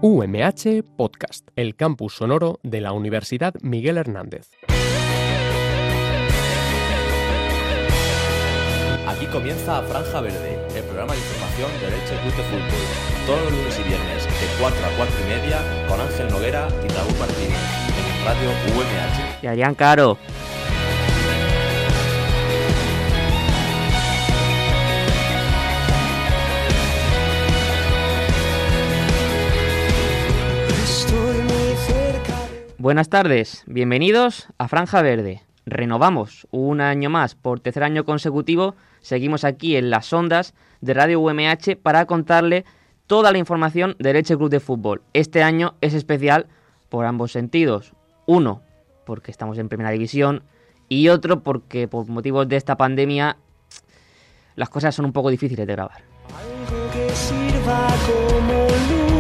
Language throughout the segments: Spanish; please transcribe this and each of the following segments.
UMH Podcast, el campus sonoro de la Universidad Miguel Hernández. Aquí comienza Franja Verde, el programa de información del Elche Club de Fútbol. Todos los lunes y viernes, de 4 a 4 y media, con Ángel Noguera y Raúl Martínez, en Radio UMH. Y Adrián Caro. Buenas tardes, bienvenidos a Franja Verde. Renovamos un año más, por tercer año consecutivo, seguimos aquí en las ondas de Radio UMH para contarle toda la información del Elche Club de Fútbol. Este año es especial por ambos sentidos. Uno, porque estamos en primera división, y otro porque por motivos de esta pandemia las cosas son un poco difíciles de grabar. Algo que sirva como luz.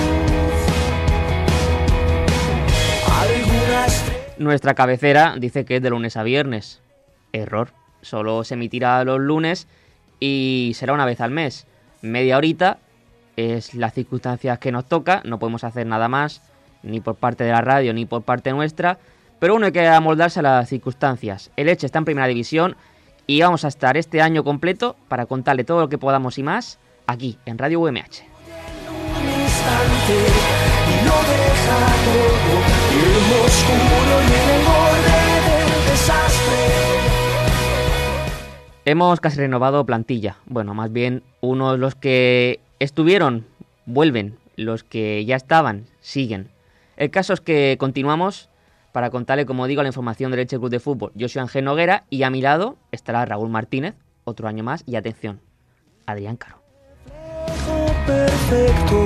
Nuestra cabecera dice que es de lunes a viernes. Error. Solo se emitirá los lunes y será una vez al mes. Media horita es las circunstancias que nos toca. No podemos hacer nada más, ni por parte de la radio, ni por parte nuestra. Pero uno hay que amoldarse a las circunstancias. El Elche está en primera división y vamos a estar este año completo para contarle todo lo que podamos y más aquí en Radio UMH. Hemos casi renovado plantilla. Bueno, más bien unos los que estuvieron vuelven, los que ya estaban siguen. El caso es que continuamos para contarle, como digo, la información del Elche Club de Fútbol. Yo soy Ángel Noguera y a mi lado estará Raúl Martínez, otro año más, y atención, Adrián Caro. Perfecto.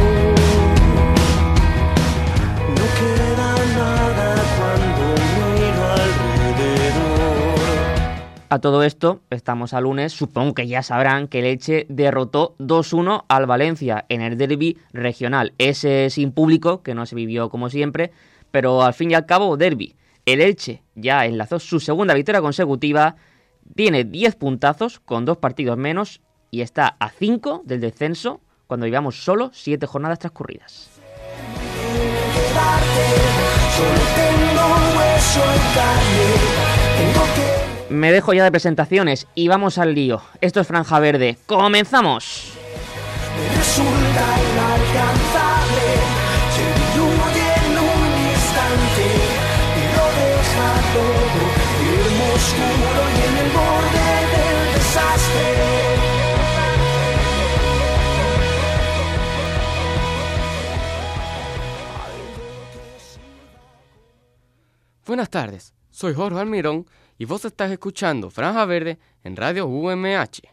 No queda nada cuando miro alrededor. A todo esto, estamos a lunes, supongo que ya sabrán que el Elche derrotó 2-1 al Valencia en el derbi regional. Ese sin público, que no se vivió como siempre, pero al fin y al cabo, derbi. El Elche ya enlazó su segunda victoria consecutiva, tiene 10 puntazos con 2 partidos menos y está a 5 del descenso cuando llevamos solo 7 jornadas transcurridas. Me dejo ya de presentaciones y vamos al lío. Esto es Franja Verde. ¡Comenzamos! Me resulta inalcanzable, se diluye en un instante y lo deja todo firme, oscuro y en el borde del desastre. Buenas tardes, soy Jorge Almirón y vos estás escuchando Franja Verde en Radio UMH.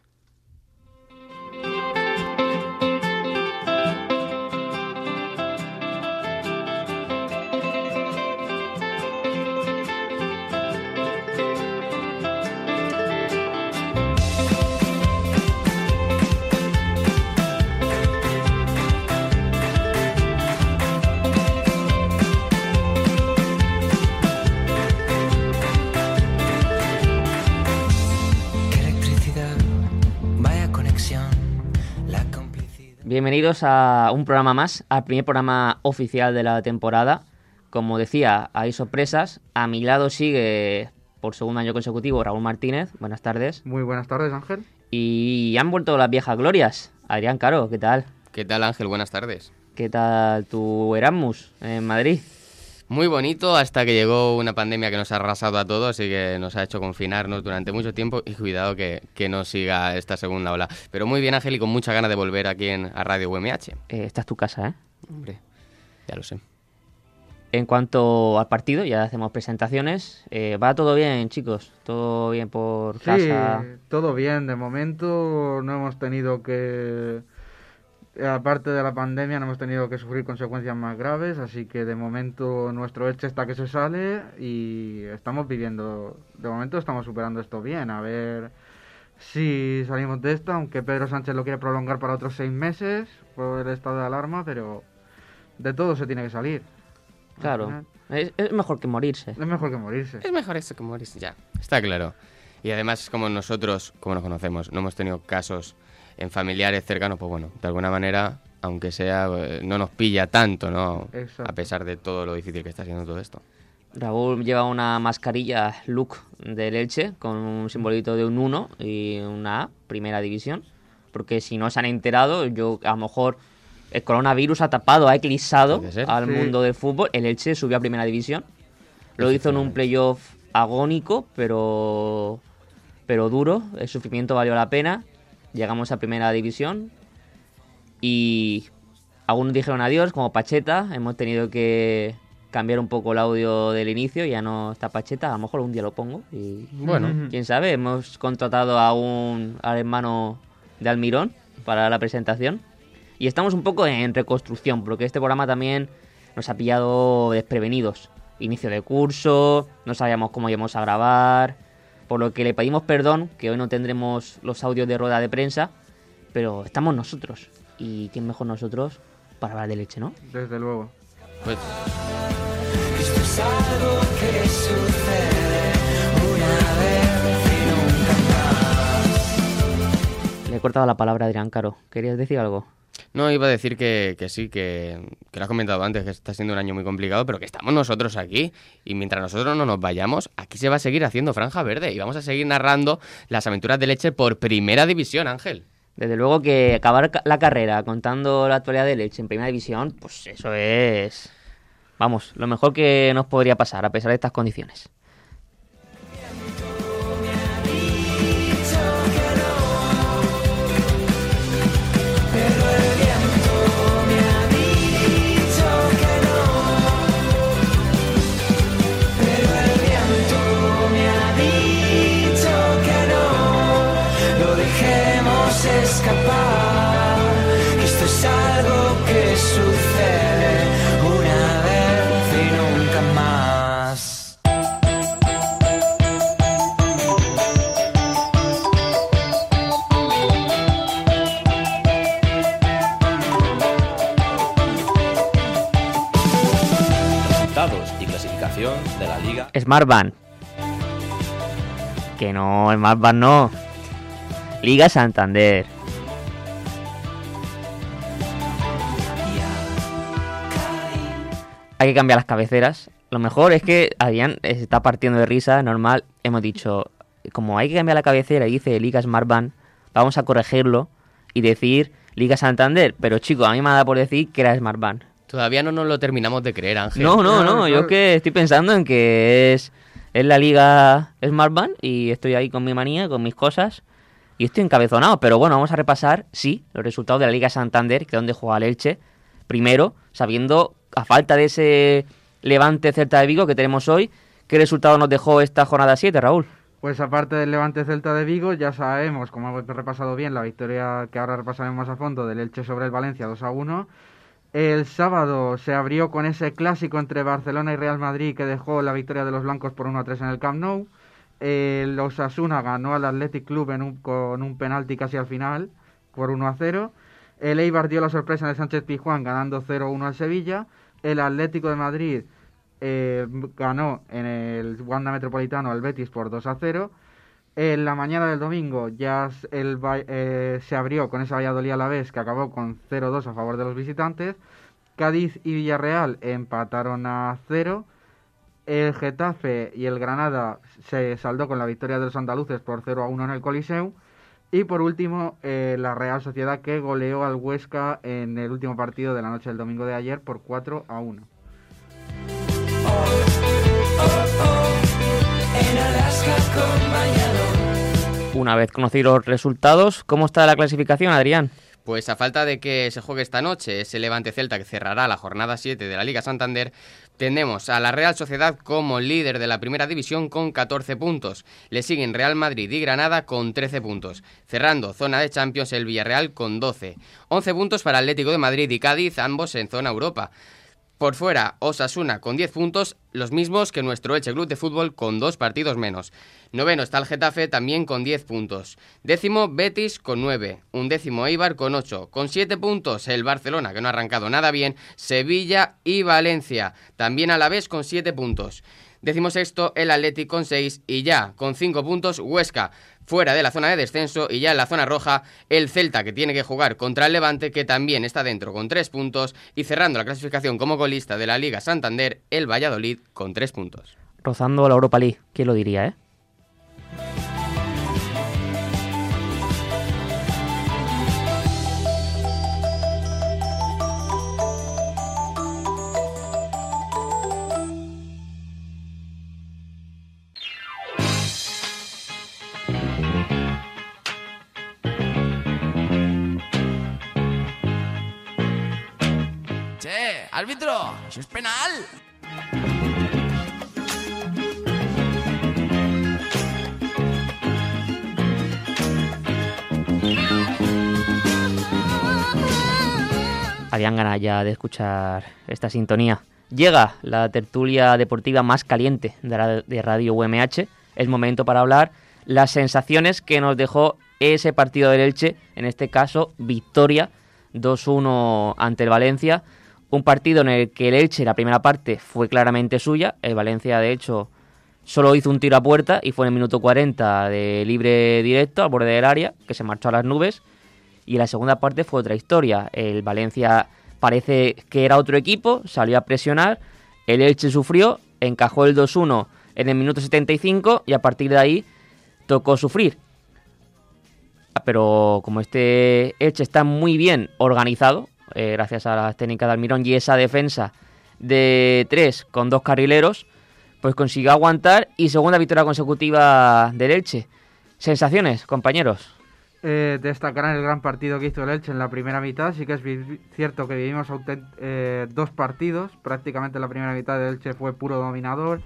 Bienvenidos a un programa más, al primer programa oficial de la temporada. Como decía, hay sorpresas. A mi lado sigue, por segundo año consecutivo, Raúl Martínez. Buenas tardes. Muy buenas tardes, Ángel. Y han vuelto las viejas glorias. Adrián Caro, ¿qué tal? ¿Qué tal, Ángel? Buenas tardes. ¿Qué tal tu Erasmus en Madrid? Muy bonito hasta que llegó una pandemia que nos ha arrasado a todos y que nos ha hecho confinarnos durante mucho tiempo y cuidado que no siga esta segunda ola. Pero muy bien, Ángel, y con mucha ganas de volver aquí a Radio UMH. Esta es tu casa, ¿eh? Hombre, ya lo sé. En cuanto al partido, ya hacemos presentaciones. ¿Va todo bien, chicos? ¿Todo bien por casa? Sí, todo bien. De momento no hemos tenido que... Aparte de la pandemia no hemos tenido que sufrir consecuencias más graves, así que de momento nuestro Elche está que se sale y estamos viviendo, de momento estamos superando esto bien, a ver si salimos de esto, aunque Pedro Sánchez lo quiere prolongar para otros 6 meses por el estado de alarma, pero de todo se tiene que salir. Claro, es mejor que morirse. Es mejor que morirse. Es mejor eso que morirse, ya, está claro. Y además, como nosotros, como nos conocemos, no hemos tenido casos en familiares cercanos, pues bueno, de alguna manera, aunque sea, no nos pilla tanto, ¿no? Exacto. A pesar de todo lo difícil que está siendo todo esto. Raúl lleva una mascarilla look del Elche con un simbolito de un 1 y una A, primera división. Porque si no se han enterado, yo a lo mejor el coronavirus ha tapado, ha eclipsado Puede ser. al Sí. mundo del fútbol. El Elche subió a primera división. Lo hizo en un playoff agónico, pero duro. El sufrimiento valió la pena. Llegamos a primera división. Y algunos dijeron adiós, como Pacheta. Hemos tenido que cambiar un poco el audio del inicio. Ya no está Pacheta. A lo mejor un día lo pongo. Y Bueno, quién sabe, hemos contratado al hermano de Almirón para la presentación. Y estamos un poco en reconstrucción, porque este programa también nos ha pillado desprevenidos. Inicio de curso, no sabíamos cómo íbamos a grabar, por lo que le pedimos perdón, que hoy no tendremos los audios de rueda de prensa, pero estamos nosotros. ¿Y quién mejor nosotros para hablar de Leche, no? Desde luego. pues Esto es algo que sucede una vez y nunca más. Le he cortado la palabra a Adrián Caro. ¿Querías decir algo? no, iba a decir que sí, que lo has comentado antes, que está siendo un año muy complicado, pero que estamos nosotros aquí y mientras nosotros no nos vayamos, aquí se va a seguir haciendo Franja Verde y vamos a seguir narrando las aventuras de Leche por primera división, Ángel. Desde luego que acabar la carrera contando la actualidad de Leche en primera división, pues eso es, vamos, lo mejor que nos podría pasar a pesar de estas condiciones. Escapar, que esto es algo que sucede una vez y nunca más. Resultados y clasificación de la Liga. Smartbank. Que no, Smartbank no. Liga Santander. Hay que cambiar las cabeceras. Lo mejor es que Adrián se está partiendo de risa, normal. Hemos dicho, como hay que cambiar la cabecera y dice Liga Smartbank, vamos a corregirlo y decir Liga Santander. Pero chicos, a mí me ha dado por decir que era Smartbank. Todavía no nos lo terminamos de creer, Ángel. No, yo es que estoy pensando en que es la Liga Smartbank y estoy ahí con mi manía, con mis cosas y estoy encabezonado. Pero bueno, vamos a repasar, sí, los resultados de la Liga Santander, que es donde juega el Elche, primero, sabiendo, a falta de ese Levante Celta de Vigo que tenemos hoy, ¿qué resultado nos dejó esta jornada 7, Raúl? Pues aparte del Levante Celta de Vigo, ya sabemos, como hemos repasado bien, la victoria que ahora repasaremos más a fondo del Elche sobre el Valencia 2-1. El sábado se abrió con ese clásico entre Barcelona y Real Madrid que dejó la victoria de los blancos por 1-3 en el Camp Nou. El Osasuna ganó al Athletic Club con un penalti casi al final por 1-0. El Eibar dio la sorpresa en el Sánchez Pizjuán ganando 0-1 al Sevilla. El Atlético de Madrid ganó en el Wanda Metropolitano al Betis por 2-0. En la mañana del domingo ya se abrió con esa Valladolid Alavés que acabó con 0-2 a favor de los visitantes. Cádiz y Villarreal empataron a 0. El Getafe y el Granada se saldó con la victoria de los andaluces por 0-1 en el Coliseu. Y por último, la Real Sociedad que goleó al Huesca en el último partido de la noche del domingo de ayer por 4-1. En Alaska con bañador. Una vez conocidos los resultados, ¿cómo está la clasificación, Adrián? Pues a falta de que se juegue esta noche ese Levante Celta que cerrará la jornada 7 de la Liga Santander, tenemos a la Real Sociedad como líder de la primera división con 14 puntos. Le siguen Real Madrid y Granada con 13 puntos. Cerrando zona de Champions el Villarreal con 12. 11 puntos para Atlético de Madrid y Cádiz, ambos en zona Europa. Por fuera, Osasuna con 10 puntos, los mismos que nuestro Elche Club de Fútbol con 2 partidos menos. Noveno está el Getafe también con 10 puntos. Décimo, Betis con 9. Undécimo, Eibar con 8. Con 7 puntos, el Barcelona, que no ha arrancado nada bien. Sevilla y Valencia. También Alavés con 7 puntos. 16º el Athletic con 6 y ya con 5 puntos Huesca fuera de la zona de descenso y ya en la zona roja el Celta que tiene que jugar contra el Levante que también está dentro con 3 puntos y cerrando la clasificación como colista de la Liga Santander el Valladolid con 3 puntos. Rozando la Europa League, ¿quién lo diría, eh? ¡Árbitro! ¡Eso es penal! Habían ganas ya de escuchar esta sintonía. Llega la tertulia deportiva más caliente de Radio UMH. Es momento para hablar las sensaciones que nos dejó ese partido del Elche, en este caso victoria 2-1 ante el Valencia. Un partido en el que el Elche, la primera parte, fue claramente suya. El Valencia, de hecho, solo hizo un tiro a puerta y fue en el minuto 40 de libre directo al borde del área, que se marchó a las nubes. Y la segunda parte fue otra historia. El Valencia parece que era otro equipo, salió a presionar. El Elche sufrió, encajó el 2-1 en el minuto 75 y a partir de ahí tocó sufrir. Pero como este Elche está muy bien organizado, gracias a las técnicas de Almirón y esa defensa de 3 con 2 carrileros, pues consiguió aguantar y segunda victoria consecutiva del Elche. ¿Sensaciones, compañeros? Destacar el gran partido que hizo el Elche en la primera mitad. Sí que es cierto que vivimos 2 partidos. Prácticamente la primera mitad del Elche fue puro dominador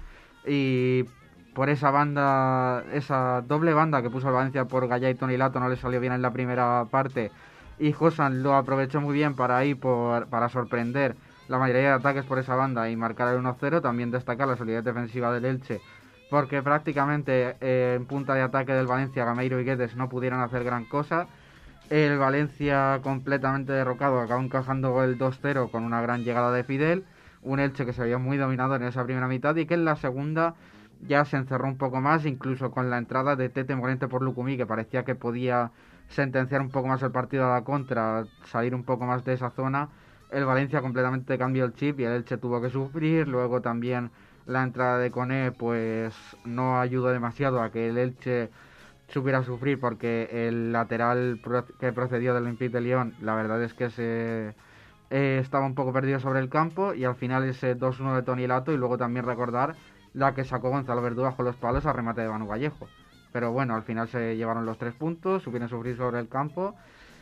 y por esa banda, esa doble banda que puso el Valencia por Gallá y Tonilato no le salió bien en la primera parte. Y Josan lo aprovechó muy bien para sorprender la mayoría de ataques por esa banda y marcar el 1-0. También destacar la solidez defensiva del Elche, porque prácticamente en punta de ataque del Valencia, Gameiro y Guedes no pudieron hacer gran cosa. El Valencia completamente derrocado acabó encajando el 2-0 con una gran llegada de Fidel. Un Elche que se veía muy dominado en esa primera mitad y que en la segunda ya se encerró un poco más, incluso con la entrada de Tete Morente por Lucumí, que parecía que podía sentenciar un poco más el partido a la contra, salir un poco más de esa zona. El Valencia completamente cambió el chip y el Elche tuvo que sufrir. Luego también la entrada de Koné pues no ayudó demasiado a que el Elche supiera sufrir, porque el lateral que procedió del Olympique de Lyon, la verdad es que estaba un poco perdido sobre el campo, y al final ese 2-1 de Tonilato, y luego también recordar la que sacó Gonzalo Verdú bajo los palos a remate de Manu Vallejo. Pero bueno, al final se llevaron los 3 puntos, supieron sufrir sobre el campo.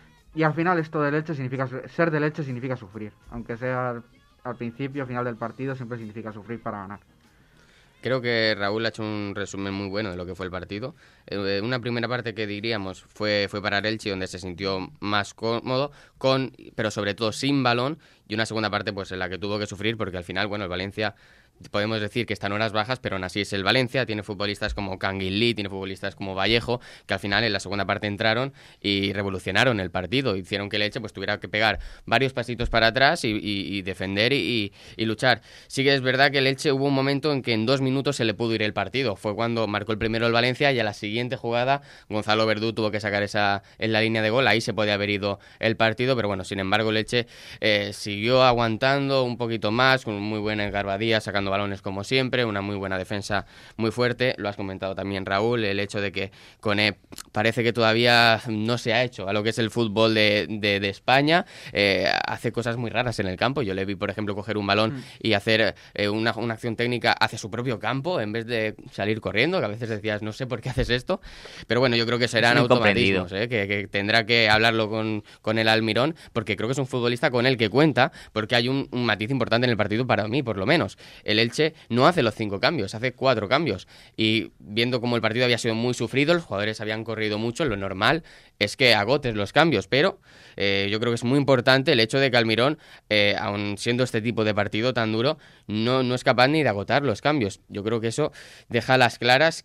Y al final esto del Elche significa, ser del Elche significa sufrir. Aunque sea al principio, final del partido, siempre significa sufrir para ganar. Creo que Raúl ha hecho un resumen muy bueno de lo que fue el partido. Una primera parte que diríamos fue para el Elche, donde se sintió más cómodo, pero sobre todo sin balón. Y una segunda parte pues en la que tuvo que sufrir, porque al final, bueno, el Valencia podemos decir que está en horas bajas, pero aún así es el Valencia, tiene futbolistas como Canguilí, tiene futbolistas como Vallejo, que al final en la segunda parte entraron y revolucionaron el partido, hicieron que el Elche pues tuviera que pegar varios pasitos para atrás y defender y luchar. Sí que es verdad que el Elche hubo un momento en que en 2 minutos se le pudo ir el partido, fue cuando marcó el primero el Valencia y a la siguiente jugada Gonzalo Verdú tuvo que sacar esa en la línea de gol, ahí se podía haber ido el partido, pero bueno, sin embargo el Elche siguió aguantando un poquito más, con muy buena Garbadía, sacando balones como siempre, una muy buena defensa muy fuerte. Lo has comentado también, Raúl, el hecho de que Koné parece que todavía no se ha hecho a lo que es el fútbol de España, hace cosas muy raras en el campo. Yo le vi, por ejemplo, coger un balón y hacer una acción técnica hacia su propio campo en vez de salir corriendo, que a veces decías, no sé por qué haces esto, pero bueno, yo creo que serán automatismos, que tendrá que hablarlo con el Almirón, porque creo que es un futbolista con el que cuenta, porque hay un matiz importante en el partido para mí, por lo menos. El Elche no hace los 5 cambios, hace 4 cambios. Y viendo cómo el partido había sido muy sufrido, los jugadores habían corrido mucho, lo normal es que agotes los cambios, pero yo creo que es muy importante el hecho de que Almirón, aun siendo este tipo de partido tan duro, no es capaz ni de agotar los cambios. Yo creo que eso deja a las claras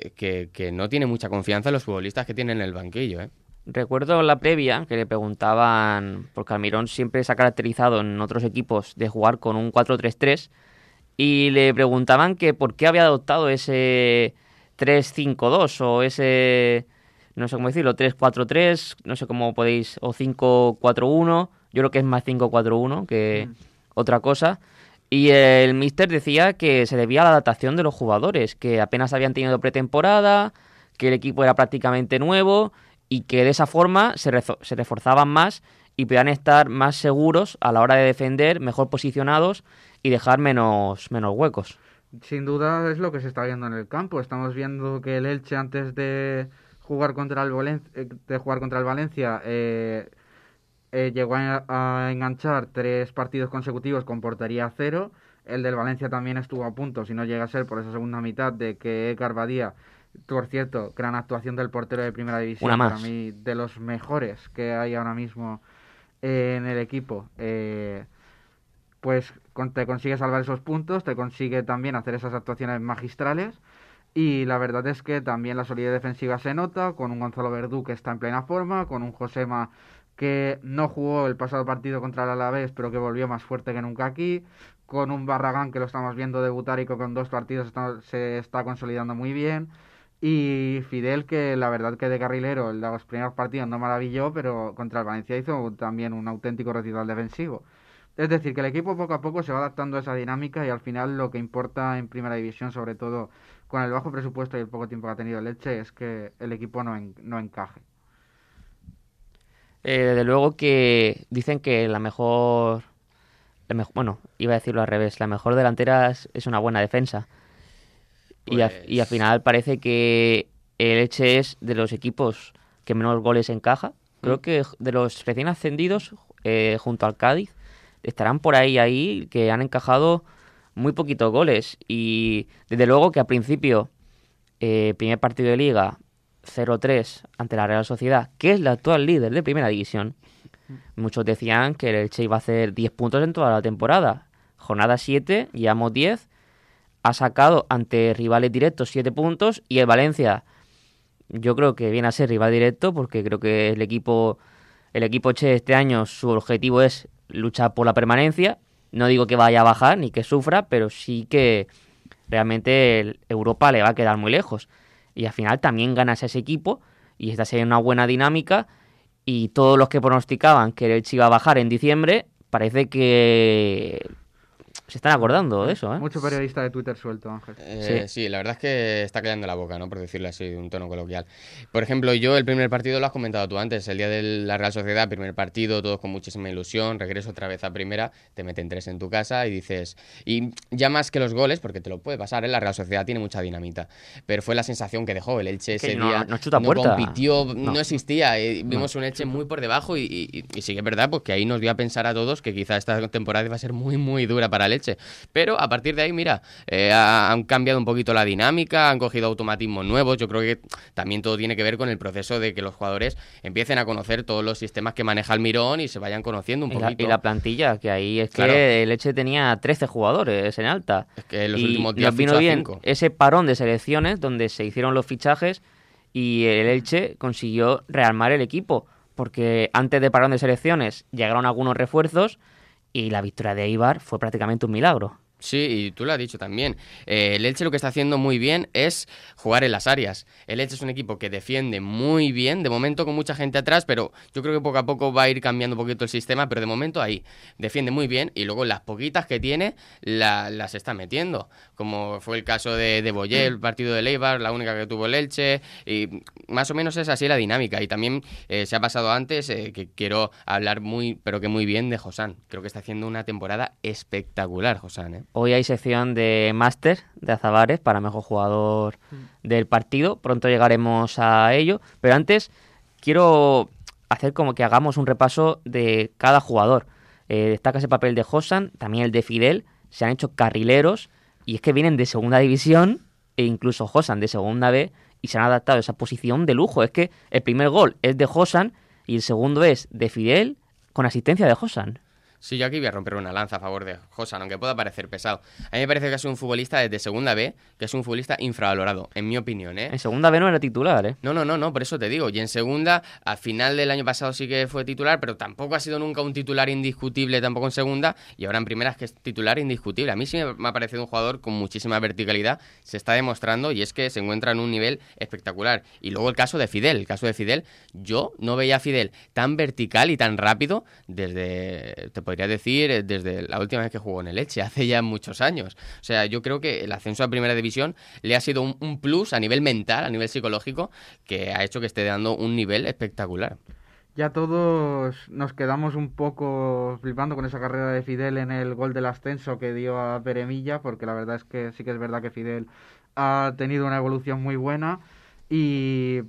que no tiene mucha confianza en los futbolistas que tienen en el banquillo, Recuerdo la previa que le preguntaban, porque Almirón siempre se ha caracterizado en otros equipos de jugar con un 4-3-3, y le preguntaban que por qué había adoptado ese 3-5-2 o ese, no sé cómo decirlo, 3-4-3, no sé cómo podéis, o 5-4-1, yo creo que es más 5-4-1 que otra cosa. Y el míster decía que se debía a la adaptación de los jugadores, que apenas habían tenido pretemporada, que el equipo era prácticamente nuevo y que de esa forma se reforzaban más y podían estar más seguros a la hora de defender, mejor posicionados y dejar menos huecos. Sin duda es lo que se está viendo en el campo. Estamos viendo que el Elche, antes de jugar contra el Valencia, llegó a enganchar 3 partidos consecutivos con portería 0. El del Valencia también estuvo a punto, si no llega a ser por esa segunda mitad, de que Écar Badía, por cierto, gran actuación del portero de Primera División, para mí de los mejores que hay ahora mismo en el equipo, pues te consigue salvar esos puntos, te consigue también hacer esas actuaciones magistrales. Y la verdad es que también la solidez defensiva se nota, con un Gonzalo Verdú que está en plena forma, con un Josema que no jugó el pasado partido contra el Alavés, pero que volvió más fuerte que nunca aquí, con un Barragán que lo estamos viendo debutar y que con 2 partidos se está consolidando muy bien, y Fidel, que la verdad que de carrilero en los primeros partidos no maravilló, pero contra el Valencia hizo también un auténtico recital defensivo. Es decir, que el equipo poco a poco se va adaptando a esa dinámica, y al final lo que importa en Primera División, sobre todo con el bajo presupuesto y el poco tiempo que ha tenido el Elche, es que el equipo no encaje. Desde luego que dicen que bueno, iba a decirlo al revés, la mejor delantera es una buena defensa. Pues... Y al final parece que el Elche es de los equipos que menos goles encaja. Creo que de los recién ascendidos, junto al Cádiz, estarán por ahí, que han encajado muy poquitos goles. Y desde luego que al principio, primer partido de Liga, 0-3 ante la Real Sociedad, que es la actual líder de Primera División. Muchos decían que el Elche iba a hacer 10 puntos en toda la temporada. Jornada 7, llevamos 10. Ha sacado ante rivales directos 7 puntos. Y el Valencia, yo creo que viene a ser rival directo, porque creo que el equipo Che este año, su objetivo es luchar por la permanencia. No digo que vaya a bajar ni que sufra, pero sí que realmente Europa le va a quedar muy lejos. Y al final también ganas ese equipo y está siendo una buena dinámica, y todos los que pronosticaban que el Elche iba a bajar en diciembre, parece que se están acordando de eso, ¿eh? Mucho periodista de Twitter suelto, Ángel. Sí, la verdad es que está callando la boca, ¿no? Por decirlo así, de un tono coloquial. Por ejemplo, yo el primer partido lo has comentado tú antes, el día de la Real Sociedad, primer partido, todos con muchísima ilusión, regreso otra vez a primera, te meten 3 en tu casa y dices... Y ya más que los goles, porque te lo puede pasar, ¿eh? La Real Sociedad tiene mucha dinamita, pero fue la sensación que dejó el Elche ese día. No compitió, no existía, vimos un Elche muy por debajo y sí que es verdad, pues que ahí nos dio a pensar a todos que quizá esta temporada iba a ser muy, muy dura para el Elche. Pero a partir de ahí, mira, han cambiado un poquito la dinámica, han cogido automatismos nuevos. Yo creo que también todo tiene que ver con el proceso de que los jugadores empiecen a conocer todos los sistemas que maneja Almirón y se vayan conociendo un poquito. Y la plantilla, que ahí es claro, que el Elche tenía 13 jugadores en alta. Es que en los últimos días nos vino bien 5. Ese parón de selecciones donde se hicieron los fichajes y el Elche consiguió rearmar el equipo, porque antes de parón de selecciones llegaron algunos refuerzos y la victoria de Eibar fue prácticamente un milagro. Sí, y tú lo has dicho también. El Elche lo que está haciendo muy bien es jugar en las áreas. El Elche es un equipo que defiende muy bien, de momento con mucha gente atrás, pero yo creo que poco a poco va a ir cambiando un poquito el sistema, pero de momento ahí defiende muy bien y luego las poquitas que tiene las está metiendo, como fue el caso de Boyé, el partido de Eibar, la única que tuvo el Elche, y más o menos es así la dinámica. Y también se ha pasado antes, que quiero hablar muy bien de Josán. Creo que está haciendo una temporada espectacular, Josán, ¿eh? Hoy hay sección de máster de Azabares para mejor jugador del partido. Pronto llegaremos a ello. Pero antes quiero hacer como que hagamos un repaso de cada jugador. Destaca ese papel de Josán, también el de Fidel. Se han hecho carrileros y es que vienen de segunda división e incluso Josán de segunda B y se han adaptado a esa posición de lujo. Es que el primer gol es de Josán y el segundo es de Fidel con asistencia de Josán. Sí, yo aquí voy a romper una lanza a favor de Josan, aunque pueda parecer pesado. A mí me parece que es un futbolista desde segunda B, que es un futbolista infravalorado, en mi opinión, ¿eh? En segunda B no era titular, ¿eh? No, por eso te digo. Y en segunda, al final del año pasado sí que fue titular, pero tampoco ha sido nunca un titular indiscutible tampoco en segunda, y ahora en primera es que es titular indiscutible. A mí sí me ha parecido un jugador con muchísima verticalidad, se está demostrando, y es que se encuentra en un nivel espectacular. Y luego el caso de Fidel, yo no veía a Fidel tan vertical y tan rápido desde, te podría decir, desde la última vez que jugó en el Elche, hace ya muchos años. O sea, yo creo que el ascenso a primera división le ha sido un plus a nivel mental, a nivel psicológico, que ha hecho que esté dando un nivel espectacular. Ya todos nos quedamos un poco flipando con esa carrera de Fidel en el gol del ascenso que dio a Peremilla, porque la verdad es que sí que es verdad que Fidel ha tenido una evolución muy buena y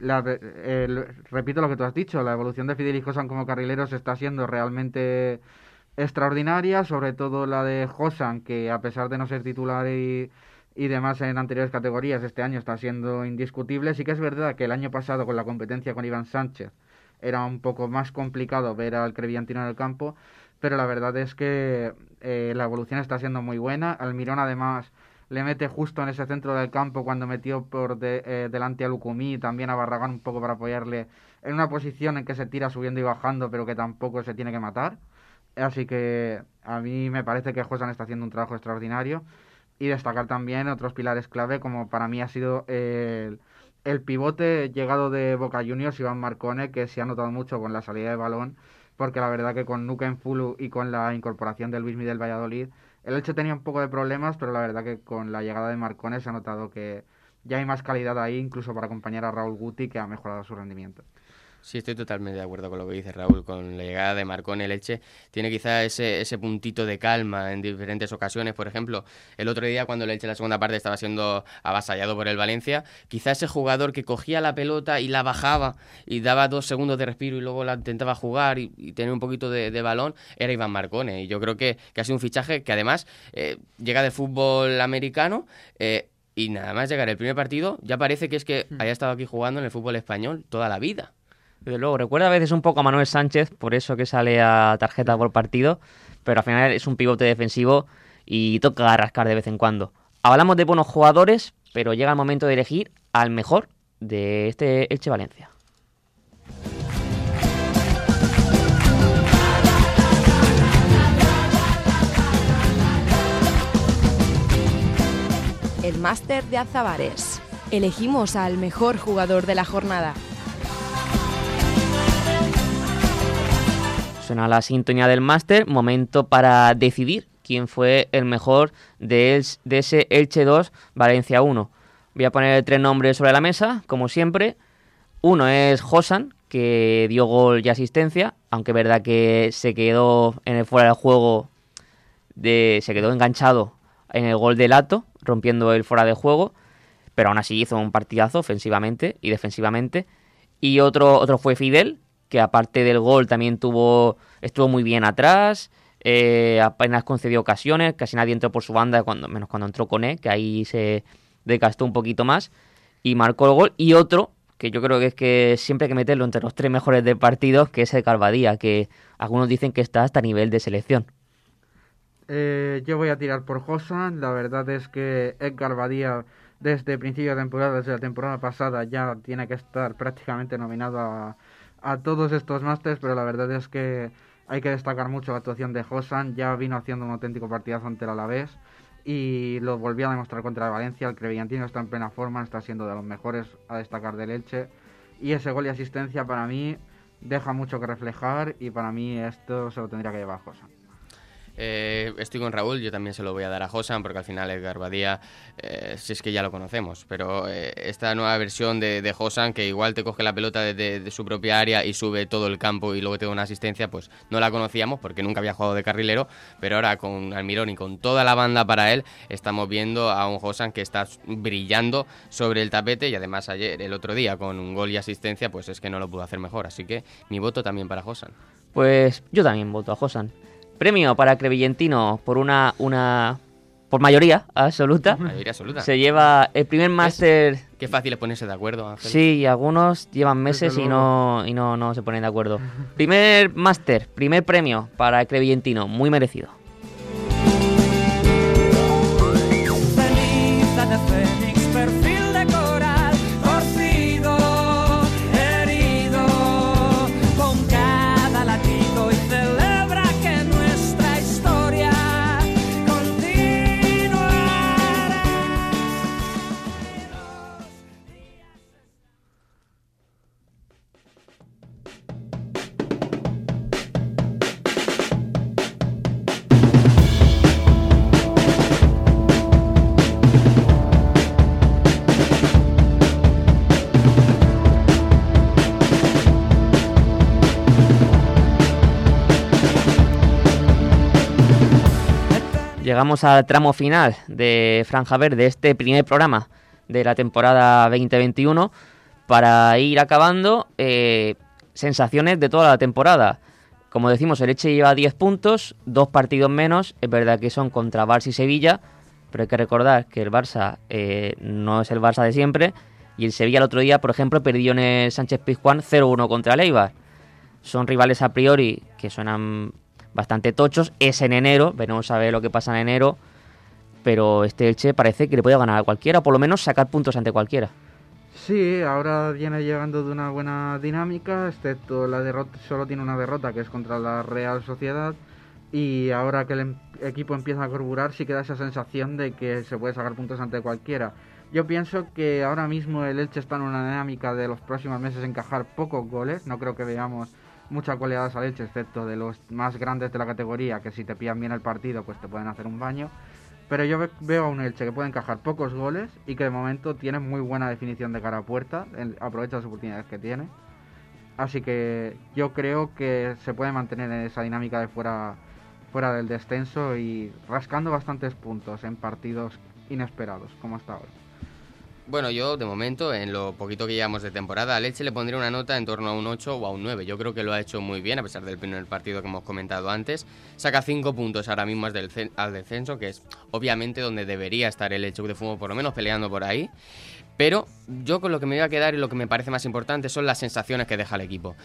repito lo que tú has dicho, la evolución de Fidel y Josan como carrileros está siendo realmente extraordinaria, sobre todo la de Josan, que a pesar de no ser titular y demás en anteriores categorías, este año está siendo indiscutible. Sí que es verdad que el año pasado con la competencia con Iván Sánchez era un poco más complicado ver al crevillantino en el campo, pero la verdad es que la evolución está siendo muy buena. Almirón además le mete justo en ese centro del campo cuando metió por delante a Lucumí y también a Barragán un poco para apoyarle en una posición en que se tira subiendo y bajando, pero que tampoco se tiene que matar. Así que a mí me parece que Josan está haciendo un trabajo extraordinario. Y destacar también otros pilares clave, como para mí ha sido el pivote llegado de Boca Juniors, Iván Marcone, que se ha notado mucho con la salida de balón, porque la verdad que con Nuken Fulu y con la incorporación de Luismi del Valladolid, el Elche tenía un poco de problemas, pero la verdad que con la llegada de Marcone se ha notado que ya hay más calidad ahí, incluso para acompañar a Raúl Guti, que ha mejorado su rendimiento. Sí, estoy totalmente de acuerdo con lo que dice Raúl. Con la llegada de Marcone, el Elche tiene quizá ese puntito de calma en diferentes ocasiones. Por ejemplo, el otro día cuando el Elche en la segunda parte estaba siendo avasallado por el Valencia, quizá ese jugador que cogía la pelota y la bajaba y daba 2 segundos de respiro y luego la intentaba jugar y tener un poquito de balón, era Iván Marcone. Y yo creo que ha sido un fichaje que además llega del fútbol americano, y nada más llegar el primer partido ya parece que es que haya estado aquí jugando en el fútbol español toda la vida. Desde luego, recuerda a veces un poco a Manuel Sánchez, por eso que sale a tarjeta por partido, pero al final es un pivote defensivo y toca rascar de vez en cuando. Hablamos de buenos jugadores, pero llega el momento de elegir al mejor de este Elche Valencia. El máster de Azabares. Elegimos al mejor jugador de la jornada. Suena la sintonía del máster, momento para decidir quién fue el mejor de ese Elche 2, Valencia 1. Voy a poner 3 nombres sobre la mesa, como siempre. Uno es Josan, que dio gol y asistencia, aunque es verdad que se quedó en el fuera del juego, se quedó enganchado en el gol de Lato, rompiendo el fuera de juego, pero aún así hizo un partidazo ofensivamente y defensivamente. Y otro fue Fidel, que aparte del gol también estuvo muy bien atrás, apenas concedió ocasiones, casi nadie entró por su banda, menos cuando entró Koné, que ahí se desgastó un poquito más, y marcó el gol. Y otro, que yo creo que es que siempre hay que meterlo entre los 3 mejores del partido, que es el Barbadía, que algunos dicen que está hasta nivel de selección. Yo voy a tirar por Josan. La verdad es que Edgar Badía desde el principio de temporada, desde la temporada pasada, ya tiene que estar prácticamente nominado a todos estos másters, pero la verdad es que hay que destacar mucho la actuación de Josan. Ya vino haciendo un auténtico partidazo ante el Alavés y lo volvió a demostrar contra el Valencia. El crevillantino está en plena forma, está siendo de los mejores a destacar del Elche, y ese gol y asistencia para mí deja mucho que reflejar, y para mí esto se lo tendría que llevar Josan. Estoy con Raúl, yo también se lo voy a dar a Josan, porque al final Edgar Badía, si es que ya lo conocemos, pero esta nueva versión de Josan, que igual te coge la pelota de su propia área y sube todo el campo y luego te da una asistencia, pues no la conocíamos porque nunca había jugado de carrilero, pero ahora con Almirón y con toda la banda para él, estamos viendo a un Josan que está brillando sobre el tapete, y además el otro día con un gol y asistencia, pues es que no lo pudo hacer mejor, así que mi voto también para Josan. Pues yo también voto a Josan. Premio para Crevillentino por una por mayoría absoluta. Mayoría absoluta. Se lleva el primer máster. Qué fácil es ponerse de acuerdo, Ángel. Sí, y algunos llevan meses y no se ponen de acuerdo. Primer máster, primer premio para el crevillentino, muy merecido. Ceniza de fénix, perfil de coral, torcido, herido, con cada latido y celebra que nuestra historia continuará. Llegamos al tramo final de Franja Verde, este primer programa de la temporada 2021. Para ir acabando, sensaciones de toda la temporada. Como decimos, el Elche lleva 10 puntos, 2 partidos menos. Es verdad que son contra Barça y Sevilla, pero hay que recordar que el Barça no es el Barça de siempre. Y el Sevilla el otro día, por ejemplo, perdió en el Sánchez-Pizjuán 0-1 contra el Eibar. Son rivales a priori que suenan bastante tochos. Es en enero, veremos a ver lo que pasa en enero, pero este Elche parece que le puede ganar a cualquiera, por lo menos sacar puntos ante cualquiera. Sí, ahora viene llegando de una buena dinámica, excepto la derrota, solo tiene una derrota que es contra la Real Sociedad, y ahora que el equipo empieza a carburar sí queda esa sensación de que se puede sacar puntos ante cualquiera. Yo pienso que ahora mismo el Elche está en una dinámica de los próximos meses encajar pocos goles, no creo que veamos mucha cualidad al Elche, excepto de los más grandes de la categoría, que si te pillan bien el partido pues te pueden hacer un baño. Pero yo veo a un Elche que puede encajar pocos goles y que de momento tiene muy buena definición de cara a puerta, aprovecha las oportunidades que tiene. Así que yo creo que se puede mantener en esa dinámica de fuera del descenso y rascando bastantes puntos en partidos inesperados, como hasta ahora. Bueno, yo de momento, en lo poquito que llevamos de temporada, al Elche le pondría una nota en torno a un 8 o a un 9. Yo creo que lo ha hecho muy bien, a pesar del primer partido que hemos comentado antes. Saca 5 puntos ahora mismo al descenso, que es obviamente donde debería estar el Elche de Fútbol, por lo menos peleando por ahí. Pero yo con lo que me voy a quedar y lo que me parece más importante son las sensaciones que deja el equipo.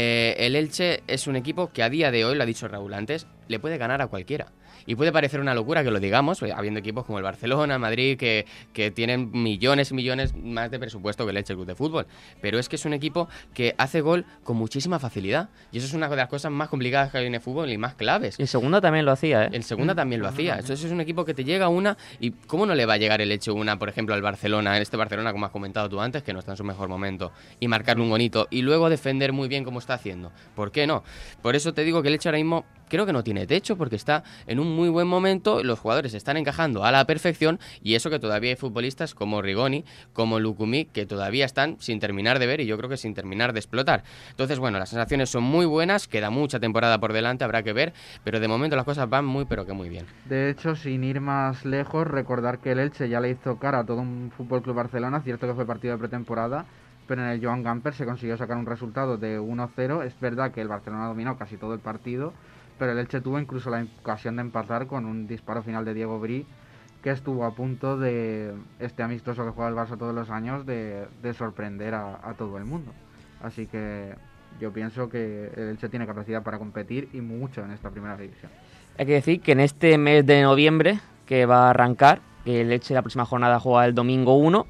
El Elche es un equipo que a día de hoy, lo ha dicho Raúl antes, le puede ganar a cualquiera. Y puede parecer una locura que lo digamos, habiendo equipos como el Barcelona, el Madrid, que tienen millones y millones más de presupuesto que el Elche Club de Fútbol. Pero es que es un equipo que hace gol con muchísima facilidad. Y eso es una de las cosas más complicadas que hay en el fútbol y más claves. Y el Segunda también lo hacía, ¿eh? El Segunda también lo hacía. Entonces es un equipo que te llega una... ¿Y cómo no le va a llegar el Elche una, por ejemplo, al Barcelona, este Barcelona, como has comentado tú antes, que no está en su mejor momento, y marcarle un bonito y luego defender muy bien como está haciendo? ¿Por qué no? Por eso te digo que el Elche ahora mismo creo que no tiene techo, porque está en un muy buen momento, los jugadores están encajando a la perfección, y eso que todavía hay futbolistas como Rigoni, como Lucumí, que todavía están sin terminar de ver y yo creo que sin terminar de explotar. Entonces, bueno, las sensaciones son muy buenas, queda mucha temporada por delante, habrá que ver, pero de momento las cosas van muy pero que muy bien. De hecho, sin ir más lejos, recordar que el Elche ya le hizo cara a todo un Fútbol Club Barcelona, cierto que fue partido de pretemporada, pero en el Joan Gamper se consiguió sacar un resultado de 1-0, es verdad que el Barcelona dominó casi todo el partido, pero el Elche tuvo incluso la ocasión de empatar con un disparo final de Diego Brí, que estuvo a punto de, este amistoso que juega el Barça todos los años, de sorprender a todo el mundo. Así que yo pienso que el Elche tiene capacidad para competir y mucho en esta primera división. Hay que decir que en este mes de noviembre, que va a arrancar, que el Elche la próxima jornada juega el domingo 1,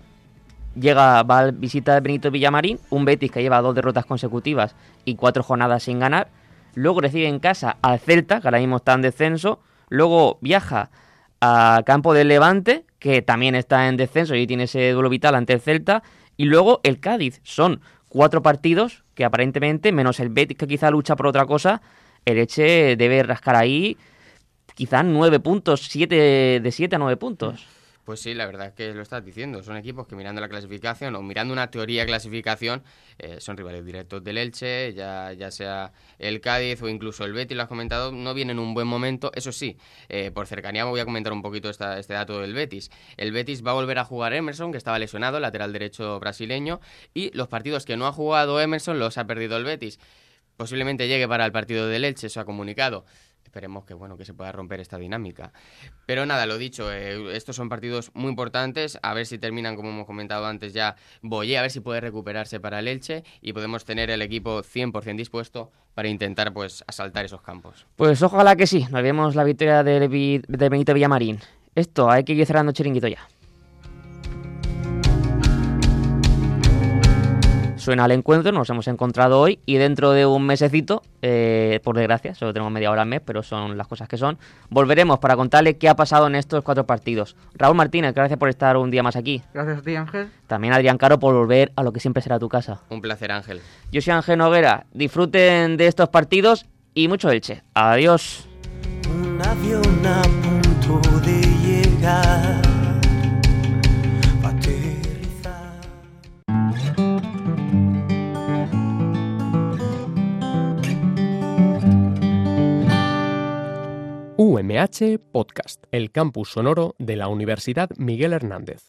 va a visitar Benito Villamarín, un Betis que lleva 2 derrotas consecutivas y 4 jornadas sin ganar. Luego recibe en casa al Celta, que ahora mismo está en descenso. Luego viaja al campo del Levante, que también está en descenso y tiene ese duelo vital ante el Celta. Y luego el Cádiz. Son 4 partidos que aparentemente, menos el Betis que quizá lucha por otra cosa, el Elche debe rascar ahí quizás 9 puntos, de 7 a 9 puntos. Pues sí, la verdad es que lo estás diciendo. Son equipos que mirando la clasificación o mirando una teoría de clasificación son rivales directos del Elche, ya sea el Cádiz o incluso el Betis, lo has comentado, no viene en un buen momento. Eso sí, por cercanía me voy a comentar un poquito este dato del Betis. El Betis va a volver a jugar Emerson, que estaba lesionado, lateral derecho brasileño, y los partidos que no ha jugado Emerson los ha perdido el Betis. Posiblemente llegue para el partido del Elche, eso ha comunicado. esperemos que se pueda romper esta dinámica. Pero nada, lo dicho, estos son partidos muy importantes, a ver si terminan, como hemos comentado antes ya, Boyé, a ver si puede recuperarse para el Elche y podemos tener el equipo 100% dispuesto para intentar asaltar esos campos. Pues ojalá que sí, nos vemos la victoria de Benito Villamarín. Esto, hay que ir cerrando chiringuito ya. Suena el encuentro, nos hemos encontrado hoy y dentro de un mesecito, por desgracia, solo tenemos media hora al mes, pero son las cosas que son, volveremos para contarle qué ha pasado en estos 4 partidos. Raúl Martínez, gracias por estar un día más aquí. Gracias a ti, Ángel. También Adrián Caro por volver a lo que siempre será tu casa. Un placer, Ángel. Yo soy Ángel Noguera, disfruten de estos partidos y mucho Elche. Adiós. Un avión a punto de llegar. UMH Podcast, el campus sonoro de la Universidad Miguel Hernández.